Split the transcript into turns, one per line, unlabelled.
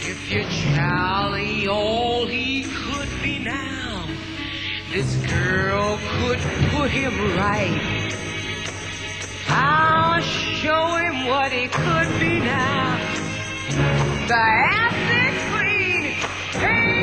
If you're Charlie, all he could be now, this girl could put him right. I'll show him what he could be now. The acid queen. Hey!